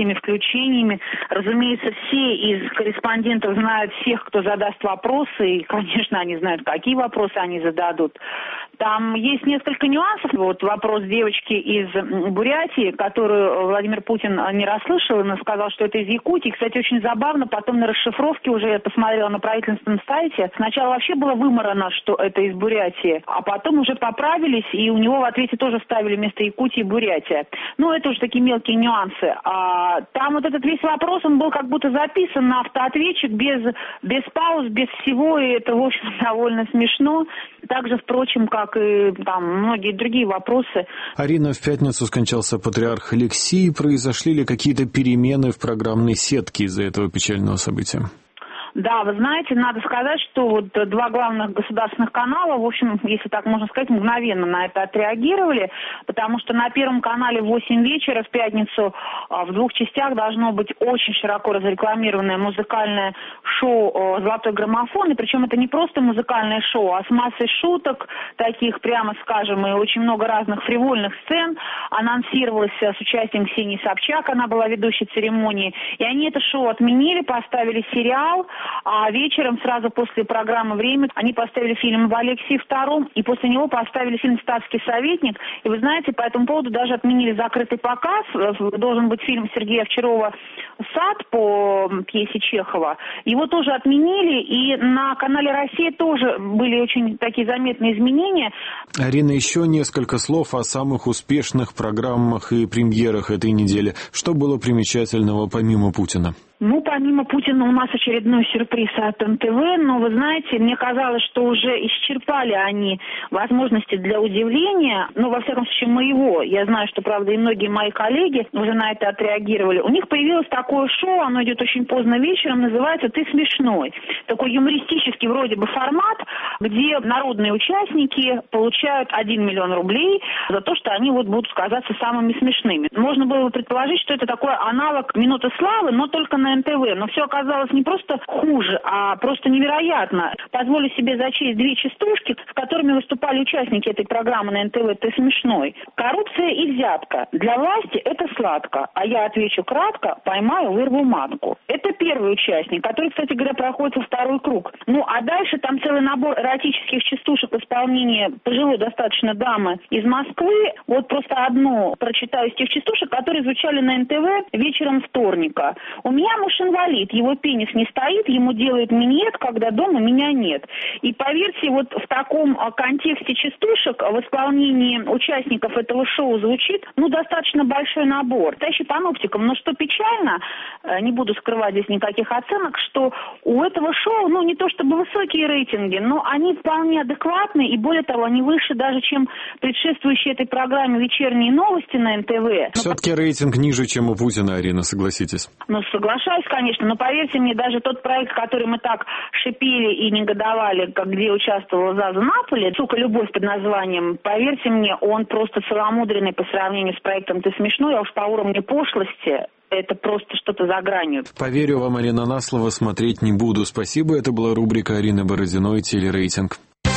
сообщениями. Разумеется, все из корреспондентов знают всех, кто задаст вопросы, и, конечно, они знают, какие вопросы они зададут. Там есть несколько нюансов. Вот вопрос девочки из Бурятии, которую Владимир Путин не расслышал, но сказал, что это из Якутии. Кстати, очень забавно, потом на расшифровке уже я посмотрела на правительственном сайте. Сначала вообще было вымарано, что это из Бурятии, а потом уже поправились, и у него в ответе тоже ставили вместо Якутии Бурятия. Ну, это уже такие мелкие нюансы. А там вот этот весь вопрос, он был как будто записан на автоответчик, без, без пауз, без всего, и это, в общем, довольно смешно. Также, впрочем, как и там многие другие вопросы. Арина, в пятницу скончался патриарх Алексий. Произошли ли какие-то перемены в программной сетке из-за этого печального события? Да, вы знаете, надо сказать, что вот два главных государственных канала, в общем, если так можно сказать, мгновенно на это отреагировали, потому что на Первом канале в восемь вечера в пятницу в двух частях должно быть очень широко разрекламированное музыкальное шоу «Золотой граммофон», и причем это не просто музыкальное шоу, а с массой шуток, таких, прямо скажем, и очень много разных фривольных сцен. Анонсировалось с участием Ксении Собчак, она была ведущей церемонии, и они это шоу отменили, поставили сериал. А вечером, сразу после программы «Время», они поставили фильм об Алексее втором, и после него поставили фильм «Статский советник». И вы знаете, по этому поводу даже отменили закрытый показ. Должен быть фильм Сергея Овчарова «Сад» по пьесе Чехова. Его тоже отменили, и на канале «Россия» тоже были очень такие заметные изменения. Арина, еще несколько слов о самых успешных программах и премьерах этой недели. Что было примечательного помимо Путина? Ну, помимо Путина у нас очередной сюрприз от эн тэ вэ, но вы знаете, мне казалось, что уже исчерпали они возможности для удивления, ну, во всяком случае, моего. Я знаю, что, правда, и многие мои коллеги уже на это отреагировали. У них появилось такое шоу, оно идет очень поздно вечером, называется «Ты смешной». Такой юмористический вроде бы формат, где народные участники получают один миллион рублей за то, что они вот будут казаться самыми смешными. Можно было бы предположить, что это такой аналог «Минуты славы», но только на эн тэ вэ. Но все оказалось не просто хуже, а просто невероятно. Позволю себе зачесть две частушки, с которыми выступали участники этой программы на эн тэ вэ «Ты смешной». Коррупция и взятка. Для власти это сладко, а я отвечу кратко: поймаю, вырву матку. Это первый участник, который, кстати говоря, проходит во второй круг. Ну, а дальше там целый набор эротических частушек в исполнении пожилой достаточно дамы из Москвы. Вот просто одну прочитаю из тех частушек, которые звучали на эн тэ вэ вечером вторника. У меня муж инвалид, его пенис не стоит, ему делают миньет, когда дома меня нет. И поверьте, вот в таком контексте частушек в исполнении участников этого шоу звучит, ну, достаточно большой набор. Товарищи паноптикам, но что печально, не буду скрывать здесь никаких оценок, что у этого шоу, ну, не то чтобы высокие рейтинги, но они вполне адекватны, и более того, они выше даже, чем предшествующие этой программе «Вечерние новости» на эн тэ вэ. Все-таки рейтинг ниже, чем у Путина, Арина, согласитесь? Ну, соглашаюсь, конечно, но поверьте мне, даже тот проект, который мы так шипели и негодовали, как где участвовала Заза Наполи, «Сука, любовь» под названием, поверьте мне, он просто целомудренный по сравнению с проектом «Ты смешной», а уж по уровню пошлости это просто что-то за гранью. Поверю вам, Арина, на слово, смотреть не буду. Спасибо, это была рубрика Арины Бородиной «Телерейтинг».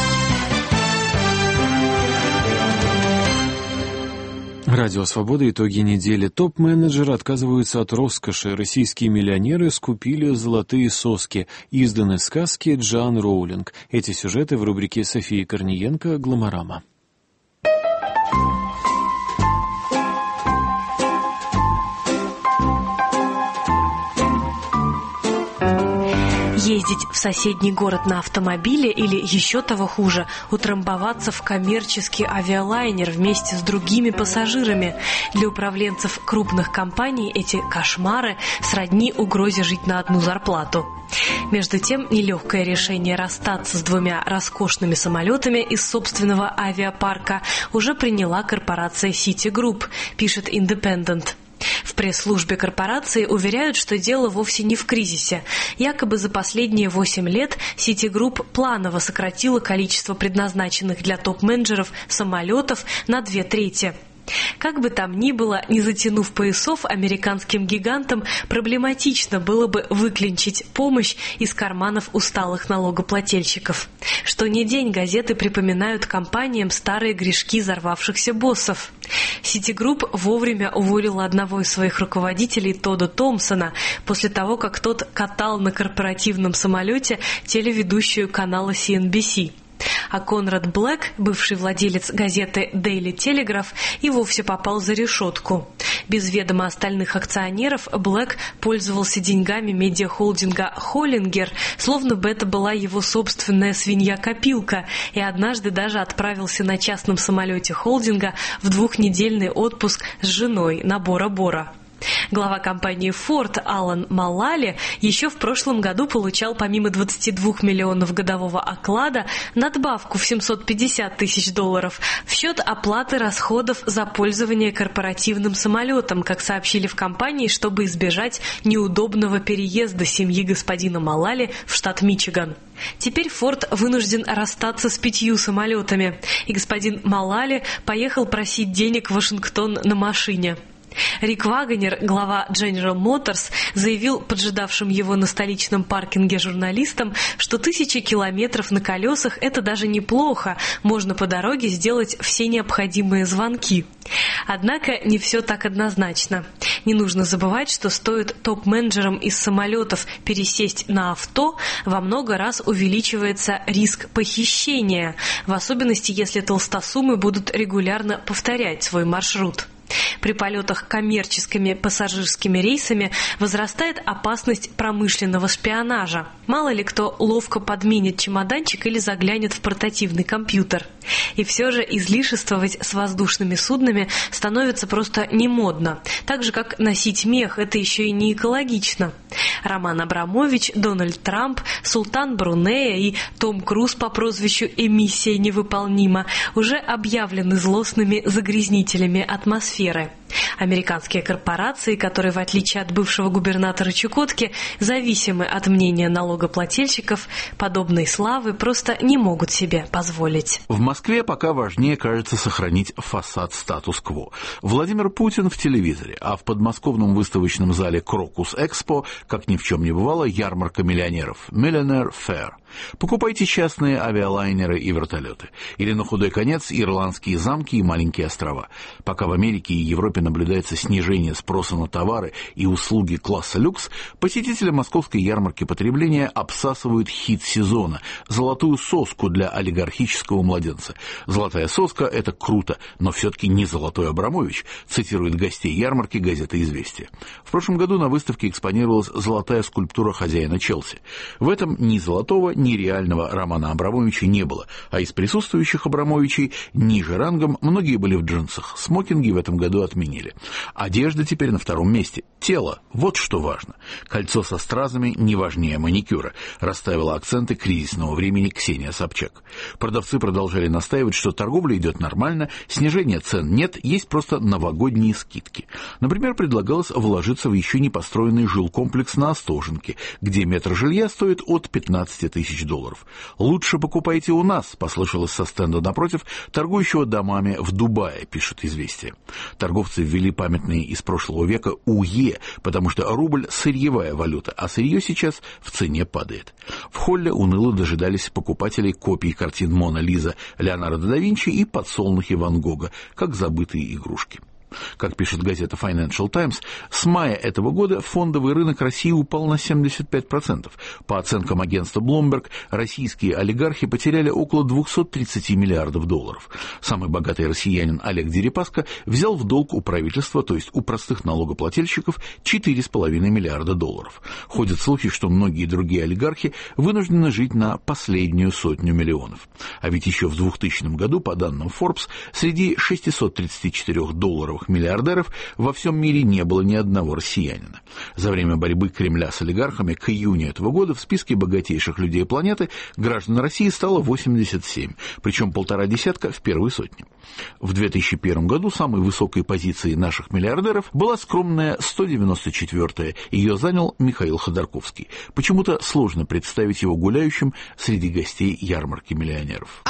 Радио «Свобода». Итоги недели. Топ-менеджеры отказываются от роскоши. Российские миллионеры скупили золотые соски. Изданы сказки Джоан Роулинг. Эти сюжеты в рубрике Софии Корниенко «Гламорама». Ездить в соседний город на автомобиле или, еще того хуже, утрамбоваться в коммерческий авиалайнер вместе с другими пассажирами. Для управленцев крупных компаний эти кошмары сродни угрозе жить на одну зарплату. Между тем, нелегкое решение расстаться с двумя роскошными самолетами из собственного авиапарка уже приняла корпорация Citigroup, пишет Independent. В пресс-службе корпорации уверяют, что дело вовсе не в кризисе. Якобы за последние восемь лет Citigroup планово сократила количество предназначенных для топ-менеджеров самолетов на две трети. Как бы там ни было, не затянув поясов, американским гигантам проблематично было бы выклинчить помощь из карманов усталых налогоплательщиков. Что ни день газеты припоминают компаниям старые грешки взорвавшихся боссов. Citigroup вовремя уволила одного из своих руководителей, Тодда Томпсона, после того, как тот катал на корпоративном самолете телеведущую канала си эн би си. А Конрад Блэк, бывший владелец газеты Daily Telegraph, и вовсе попал за решетку. Без ведома остальных акционеров Блэк пользовался деньгами медиахолдинга Холлингер, словно бы это была его собственная свинья-копилка, и однажды даже отправился на частном самолете холдинга в двухнедельный отпуск с женой на Бора-Бора. Глава компании Ford Алан Малали еще в прошлом году получал помимо двадцати двух миллионов годового оклада надбавку в семьсот пятьдесят тысяч долларов в счет оплаты расходов за пользование корпоративным самолетом, как сообщили в компании, чтобы избежать неудобного переезда семьи господина Малали в штат Мичиган. Теперь Ford вынужден расстаться с пятью самолетами, и господин Малали поехал просить денег в Вашингтон на машине. Рик Вагонер, глава General Motors, заявил поджидавшим его на столичном паркинге журналистам, что тысячи километров на колесах – это даже неплохо, можно по дороге сделать все необходимые звонки. Однако не все так однозначно. Не нужно забывать, что стоит топ-менеджерам из самолетов пересесть на авто, во много раз увеличивается риск похищения, в особенности, если толстосумы будут регулярно повторять свой маршрут. При полетах коммерческими пассажирскими рейсами возрастает опасность промышленного шпионажа. Мало ли кто ловко подменит чемоданчик или заглянет в портативный компьютер. И все же излишествовать с воздушными суднами становится просто не модно. Так же, как носить мех, это еще и не экологично. Роман Абрамович, Дональд Трамп, Султан Брунея и Том Круз по прозвищу «Эмиссия невыполнима» уже объявлены злостными загрязнителями атмосферы. Американские корпорации, которые, в отличие от бывшего губернатора Чукотки, зависимы от мнения налогоплательщиков, подобной славы просто не могут себе позволить. В Москве пока важнее, кажется, сохранить фасад статус-кво. Владимир Путин в телевизоре, а в подмосковном выставочном зале Крокус Экспо, как ни в чем не бывало, ярмарка миллионеров Millionaire Fair. Покупайте частные авиалайнеры и вертолеты. Или, на худой конец, ирландские замки и маленькие острова. Пока в Америке и Европе наблюдается снижение спроса на товары и услуги класса люкс, посетители московской ярмарки потребления обсасывают хит сезона – золотую соску для олигархического младенца. «Золотая соска» – это круто, но все-таки не золотой Абрамович, цитирует гостей ярмарки газета «Известия». В прошлом году на выставке экспонировалась золотая скульптура хозяина Челси. В этом ни золотого, ни реального Романа Абрамовича не было, а из присутствующих Абрамовичей ниже рангом многие были в джинсах. Смокинги в этом году отменили. Одежда теперь на втором месте. Тело – вот что важно. Кольцо со стразами не важнее маникюра, расставила акценты кризисного времени Ксения Собчак. Продавцы продолжали настаивать, что торговля идет нормально, снижения цен нет, есть просто новогодние скидки. Например, предлагалось вложиться в еще не построенный жилкомплекс на Остоженке, где метр жилья стоит от пятнадцати тысяч долларов. «Лучше покупайте у нас», послышалось со стенда напротив, торгующего домами в Дубае, пишет «Известия». Торговцы ввели памятные из прошлого века УЕ, потому что рубль – сырьевая валюта, а сырье сейчас в цене падает. В холле уныло дожидались покупателей копий картин Мона Лиза Леонардо да Винчи и подсолнухи Ван Гога, как забытые игрушки. Как пишет газета Financial Times, с мая этого года фондовый рынок России упал на семьдесят пять процентов. По оценкам агентства Bloomberg, российские олигархи потеряли около двести тридцать миллиардов долларов. Самый богатый россиянин Олег Дерипаска взял в долг у правительства, то есть у простых налогоплательщиков, четыре с половиной миллиарда долларов. Ходят слухи, что многие другие олигархи вынуждены жить на последнюю сотню миллионов. А ведь еще в двухтысячном году, по данным Forbes, среди шестисот тридцати четырёх долларовых миллиардеров во всем мире не было ни одного россиянина. За время борьбы Кремля с олигархами к июню этого года в списке богатейших людей планеты граждан России стало восемьдесят семь, причем полтора десятка в первой сотне. В две тысячи первом году самой высокой позицией наших миллиардеров была скромная сто девяносто четвёртая, ее занял Михаил Ходорковский. Почему-то сложно представить его гуляющим среди гостей ярмарки миллионеров. I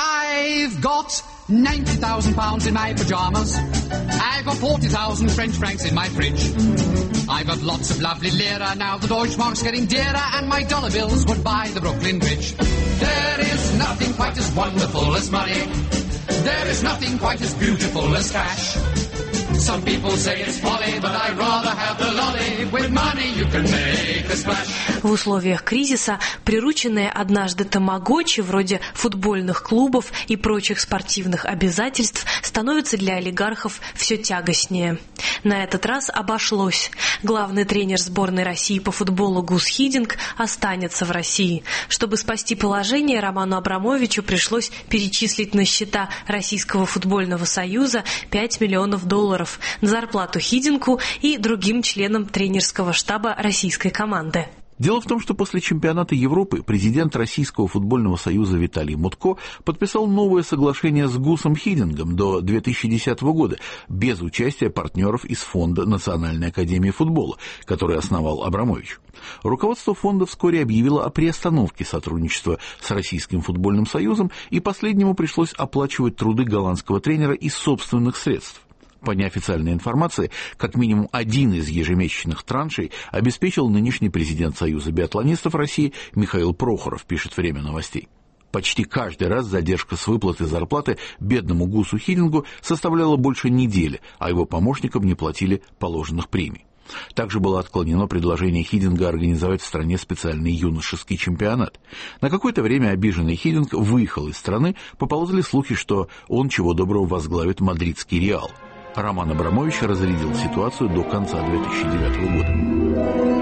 I've got ninety thousand pounds in my pyjamas. I've got forty thousand French francs in my fridge. I've got lots of lovely lira, now the Deutschmark's getting dearer, and my dollar bills would buy the Brooklyn Bridge. There is nothing quite as wonderful as money. There is nothing quite as beautiful as cash. Some people say it's folly, but I'd rather have the lolly. With money you can make a splash. В условиях кризиса прирученные однажды тамагочи, вроде футбольных клубов и прочих спортивных обязательств, становятся для олигархов все тягостнее. На этот раз обошлось. Главный тренер сборной России по футболу Гус Хидинг останется в России. Чтобы спасти положение, Роману Абрамовичу пришлось перечислить на счета Российского футбольного союза пять миллионов долларов на зарплату Хидингу и другим членам тренерского штаба российской команды. Дело в том, что после чемпионата Европы президент Российского футбольного союза Виталий Мутко подписал новое соглашение с Гусом Хидингом до две тысячи десятого года без участия партнеров из фонда Национальной академии футбола, который основал Абрамович. Руководство фонда вскоре объявило о приостановке сотрудничества с Российским футбольным союзом, и последнему пришлось оплачивать труды голландского тренера из собственных средств. По неофициальной информации, как минимум один из ежемесячных траншей обеспечил нынешний президент Союза биатлонистов России Михаил Прохоров, пишет «Время новостей». Почти каждый раз задержка с выплатой зарплаты бедному Гусу Хидингу составляла больше недели, а его помощникам не платили положенных премий. Также было отклонено предложение Хидинга организовать в стране специальный юношеский чемпионат. На какое-то время обиженный Хидинг выехал из страны, поползли слухи, что он чего доброго возглавит мадридский «Реал». Роман Абрамович разрядил ситуацию до конца две тысячи девятого года.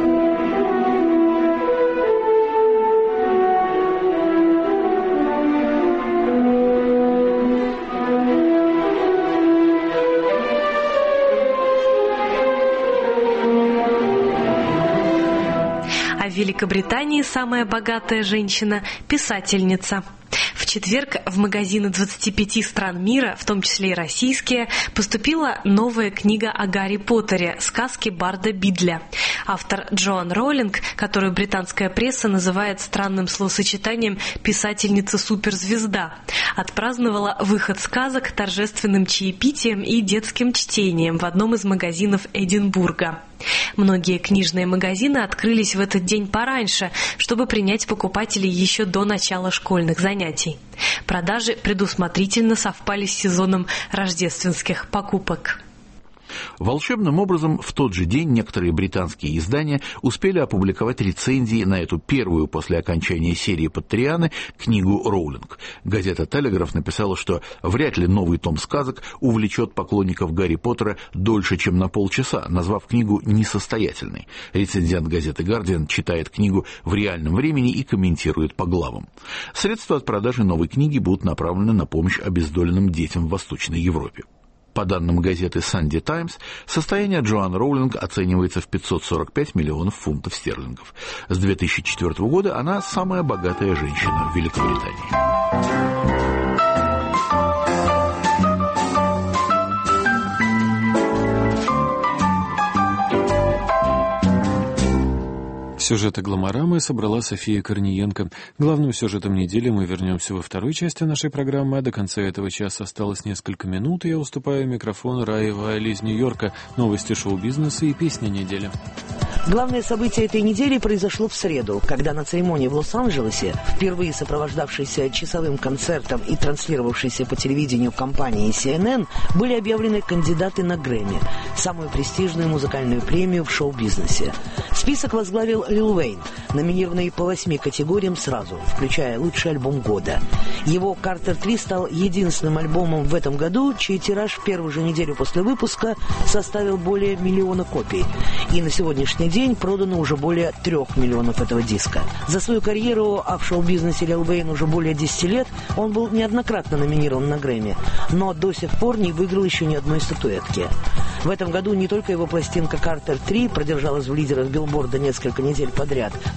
А в Великобритании самая богатая женщина – писательница. В четверг в магазины двадцати пяти стран мира, в том числе и российские, поступила новая книга о Гарри Поттере «Сказки Барда Бидля». Автор Джоан Роулинг, которую британская пресса называет странным словосочетанием «писательница-суперзвезда», отпраздновала выход сказок торжественным чаепитием и детским чтением в одном из магазинов Эдинбурга. Многие книжные магазины открылись в этот день пораньше, чтобы принять покупателей еще до начала школьных занятий. Продажи предусмотрительно совпали с сезоном рождественских покупок. Волшебным образом в тот же день некоторые британские издания успели опубликовать рецензии на эту первую после окончания серии «Поттерианы» книгу Роулинг. Газета «Телеграф» написала, что вряд ли новый том сказок увлечет поклонников Гарри Поттера дольше, чем на полчаса, назвав книгу несостоятельной. Рецензент газеты «Гардиан» читает книгу в реальном времени и комментирует по главам. Средства от продажи новой книги будут направлены на помощь обездоленным детям в Восточной Европе. По данным газеты «Санди Таймс», состояние Джоан Роулинг оценивается в пятьсот сорок пять миллионов фунтов стерлингов. С две тысячи четвёртого года она самая богатая женщина в Великобритании. Сюжеты «Гломорамы» собрала София Корниенко. Главным сюжетом недели мы вернемся во второй части нашей программы, а до конца этого часа осталось несколько минут, и я уступаю микрофон Рае Вайли из Нью-Йорка. Новости шоу-бизнеса и песни недели. Главное событие этой недели произошло в среду, когда на церемонии в Лос-Анджелесе, впервые сопровождавшейся часовым концертом и транслировавшейся по телевидению компании си эн эн, были объявлены кандидаты на Грэмми, самую престижную музыкальную премию в шоу-бизнесе. Список возглавил Лил Уэйн, номинированный по восьми категориям сразу, включая лучший альбом года. Его «Картер три» стал единственным альбомом в этом году, чей тираж в первую же неделю после выпуска составил более миллиона копий. И на сегодняшний день продано уже более трех миллионов этого диска. За свою карьеру, а в шоу-бизнесе Лил Уэйн уже более десяти лет, он был неоднократно номинирован на Грэмми, но до сих пор не выиграл еще ни одной статуэтки. В этом году не только его пластинка «Картер три» продержалась в лидерах Билборда несколько недель подряд,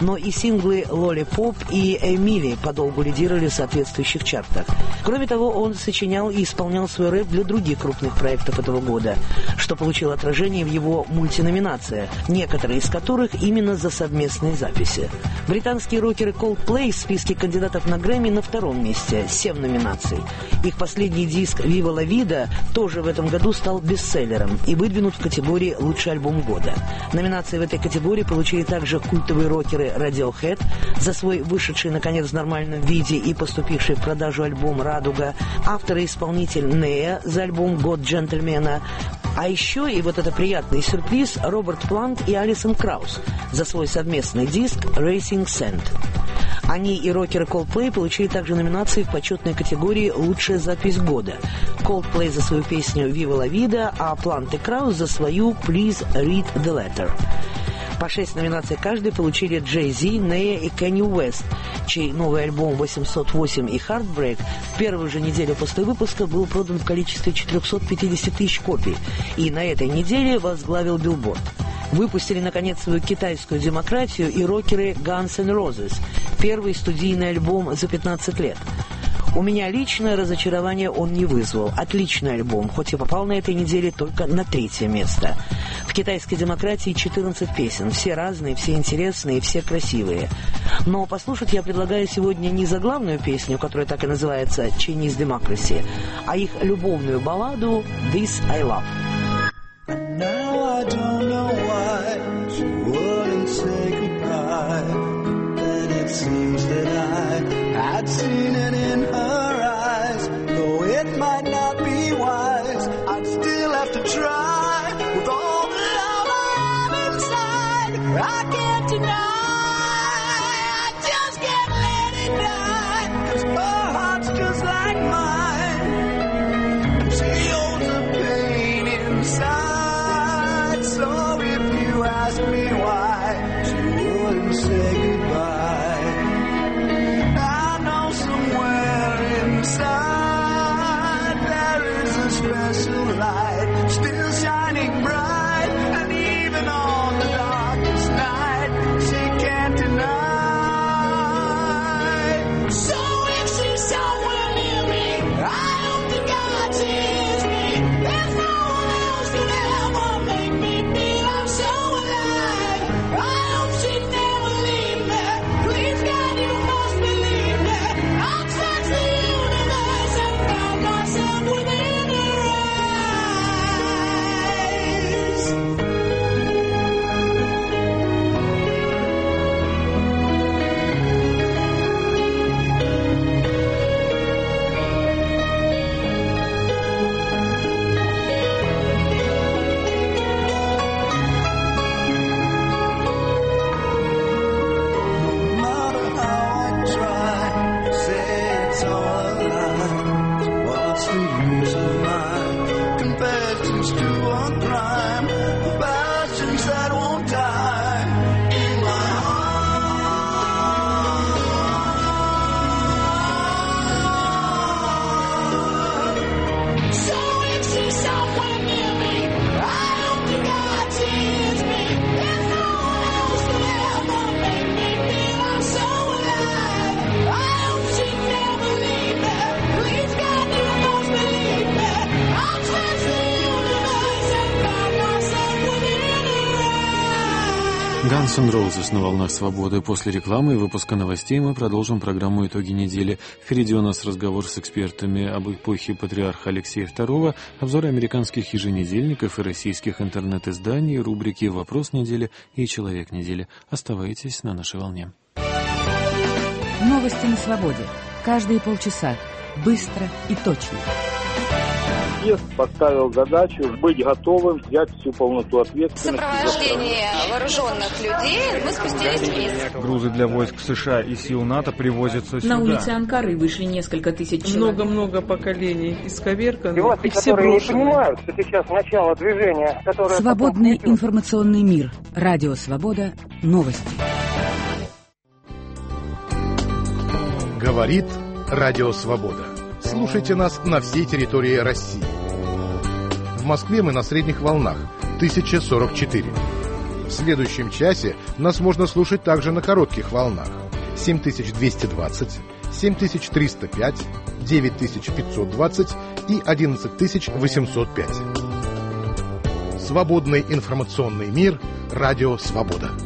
но и синглы «Lollipop» и «Эмили» подолгу лидировали в соответствующих чартах. Кроме того, он сочинял и исполнял свой рэп для других крупных проектов этого года, что получило отражение в его мультиноминациях, некоторые из которых именно за совместные записи. Британские рокеры Coldplay в списке кандидатов на Грэмми на втором месте, семь номинаций. Их последний диск «Viva la Vida» тоже в этом году стал бестселлером и выдвинут в категории «Лучший альбом года». Номинации в этой категории получили также культовые рокеры Radiohead за свой вышедший, наконец, в нормальном виде и поступивший в продажу альбом «Радуга», автор и исполнитель Нея за альбом «Год джентльмена», а еще, и вот это приятный сюрприз, Роберт Плант и Алисон Краус за свой совместный диск «Racing Sand». Они и рокеры Coldplay получили также номинации в почетной категории «Лучшая запись года». Coldplay за свою песню «Viva la Vida», а Плант и Краус за свою «Please Read the Letter». По шесть номинаций каждый получили Джей Зи, Нея и Кенни Уэст, чей новый альбом восемьсот восемь и Heartbreak в первую же неделю после выпуска был продан в количестве четыреста пятьдесят тысяч копий и на этой неделе возглавил Billboard. Выпустили, наконец, свою китайскую демократию и рокеры Guns N' Roses, первый студийный альбом за пятнадцать лет. У меня личное разочарование он не вызвал. Отличный альбом, хоть и попал на этой неделе только на третье место. В китайской демократии четырнадцать песен. Все разные, все интересные, все красивые. Но послушать я предлагаю сегодня не заглавную песню, которая так и называется «Chinese Democracy», а их любовную балладу «This I Love». Seems that I had seen it in her eyes. Though it might not be wise, I'd still have to try. With all the love I have inside, I can't deny. I just can't let it die. 'Cause her heart's just like mine. She holds the pain inside. So if you ask me why, she wouldn't say goodbye. Inside there is a special light, still shining bright, and even on the darkest night, she can't deny. So if she's somewhere near me, I hope to God she hears me. There's no one else could ever make me feel I'm so alive. I hope she never leave me. Please God, you must believe me. I'll touch the universe and find myself within her eyes. No matter how I try to say it's all a lie, what's the use of my confessions to a crime? Passions that won't die in my heart. So if she's somewhere near me, I hope to God she hears me. There's no one else could ever make me feel I'm so alive. I hope she never leave me. Please God, you must believe me. I'll touch the universe and find myself within her eyes. Guns N' Roses на волнах свободы. После рекламы и выпуска новостей мы продолжим программу «Итоги недели». Впереди у нас разговор с экспертами об эпохе патриарха Алексея второго, обзоры американских еженедельников и российских интернет-изданий, рубрики «Вопрос недели» и «Человек недели». Оставайтесь на нашей волне. Новости на свободе. Каждые полчаса. Быстро и точно. Съезд поставил задачу быть готовым взять всю полноту В ответственности. сопровождении вооруженных людей мы спустились вниз. Грузы для войск США и сил НАТО привозятся сюда. На улице Анкары вышли несколько тысяч человек. Много-много поколений исковерканы. И власти, И все которые не брошены. понимают, что сейчас начало движения, которое... Свободный информационный мир. Радио Свобода. Новости. Говорит Радио Свобода. Слушайте нас на всей территории России. В Москве мы на средних волнах тысяча сорок четыре. В следующем часе нас можно слушать также на коротких волнах. семь тысяч двести двадцать, семь тысяч триста пять, девять тысяч пятьсот двадцать и одиннадцать тысяч восемьсот пять. Свободный информационный мир. Радио «Свобода».